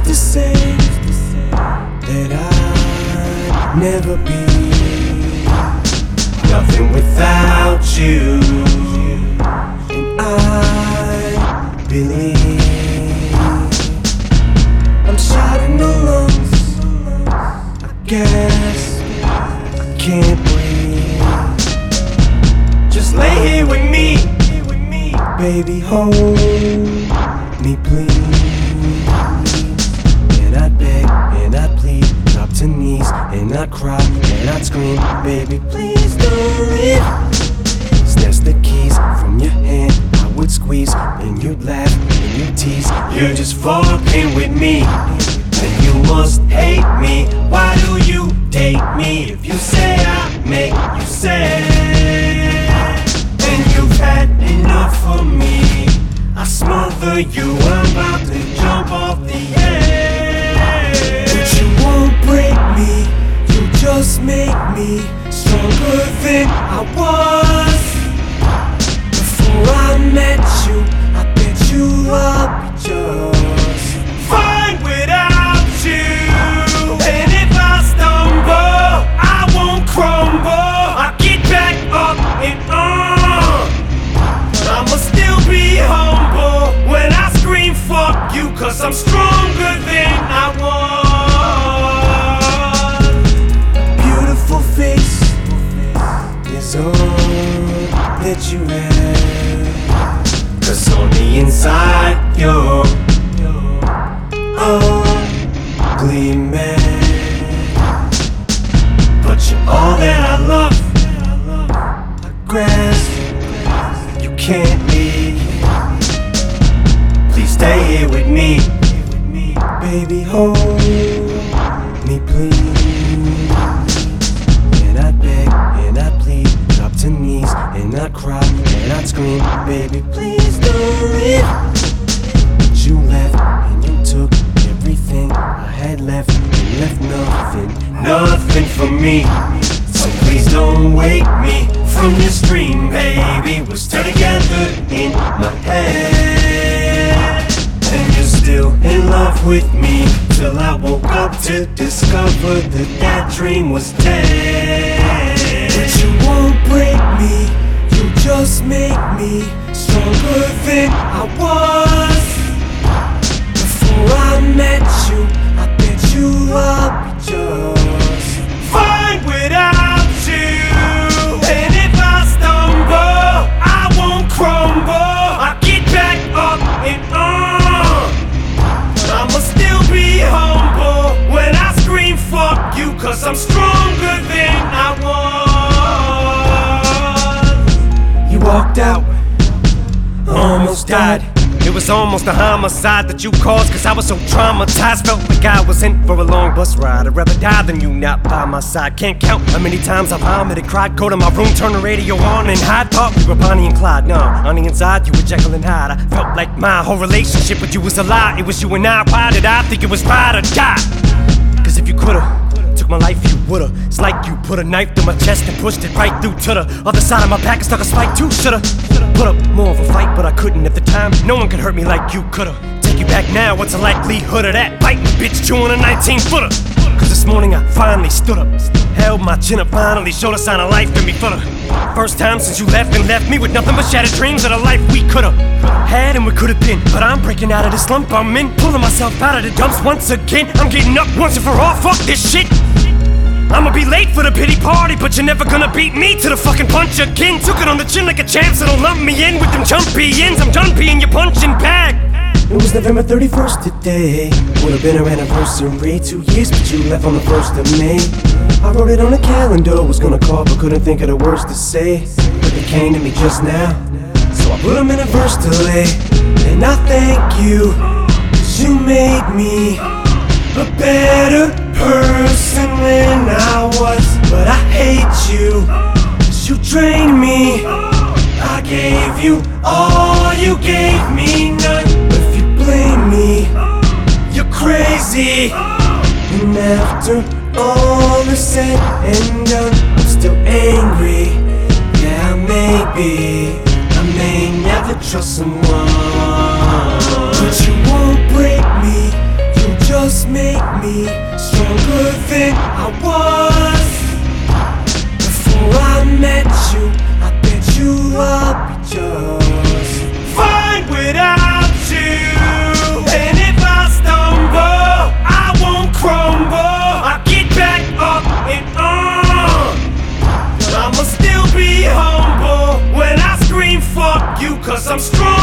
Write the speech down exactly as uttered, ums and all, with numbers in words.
to say that I'd never be nothing without you, and I believe I'm shot in the lungs. I guess I can't breathe. Just lay here with me, baby, hold me please. And I'd beg and I'd plead, drop to knees and I'd cry and I'd scream, baby, please don't leave. Snatch the keys from your hand, I would squeeze, and you'd laugh and you'd tease. You're just fucking with me, and you must hate me. Why do you date me if you say I make you sad? And you've had enough of me, I smother you, I'm about to jump off the edge. But you won't break me, you just make me stronger than I was. Before I met you, I bet you I'll be just fine without you. And if I stumble, I won't crumble. I get back up and on. I'ma still be humble when I scream fuck you, cause I'm stronger than I was. Beautiful face is all that you have, cause on the inside you're ugly man. But you're all that I love, I grasp, you can't leave. Please stay here with me, baby, hold me please. And I'd beg and I'd plead, drop to knees and I'd cry and I'd scream, baby, please don't leave. But you left and you took everything I had left, and left nothing, nothing for me. So please don't wake me from your stream, baby. We're still together in my head, and you're still in love with me, till I woke up to discover that that dream was dead. But you won't break me, you just make me stronger than I was. Before I met you, I bet you I'll be just fine without you. And if I stumble, I won't crumble. I get back up and on. I'ma still be humble when I scream fuck you, cause I'm stronger than I was. You walked out, almost died. It was almost a homicide that you caused, cause I was so traumatized. Felt like I was in for a long bus ride. I'd rather die than you not by my side. Can't count how many times I've vomited, cried, go to my room, turn the radio on and hide. Thought we were Bonnie and Clyde, no, on the inside you were Jekyll and Hyde. I felt like my whole relationship with you was a lie. It was you and I, why did I think it was ride or die? Cause if you could've took my life, you would've. It's like you put a knife through my chest and pushed it right through to the other side of my back and stuck a spike too. Should've put up more of a fight, but I couldn't at the time. No one could hurt me like you could've. Take you back now, what's the likelihood of that? Biting bitch chewing a nineteen footer. Cause this morning I finally stood up, held my chin up, finally showed a sign of life in me for the first time since you left, and left me with nothing but shattered dreams of the life we could've had and we could've been. But I'm breaking out of this slump I'm in, pulling myself out of the dumps once again. I'm getting up once and for all, fuck this shit. I'ma be late for the pity party, but you're never gonna beat me to the fucking punch again. Took it on the chin like a champ, so don't lump me in with them jumpy ends. I'm done being your punching bag. It was November thirty-first today, would've been our anniversary. Two years, but you left on the first of May. I wrote it on the calendar, was gonna call, but couldn't think of the words to say. But they came to me just now, so I put them in a verse to lay. And I thank you, cause you made me a better person than I was. But I hate you, cause you drained me. I gave you all, you gave me none. But if you blame me, you're crazy. And after all is said and done, I'm still angry. Yeah, maybe I may never trust someone. But you won't break me, you just make me stronger than I was. Before I met you, I bet you I'll be just fine without you. And if I stumble, I won't crumble. I get back up and on. But I'ma still be humble when I scream fuck you, cause I'm strong.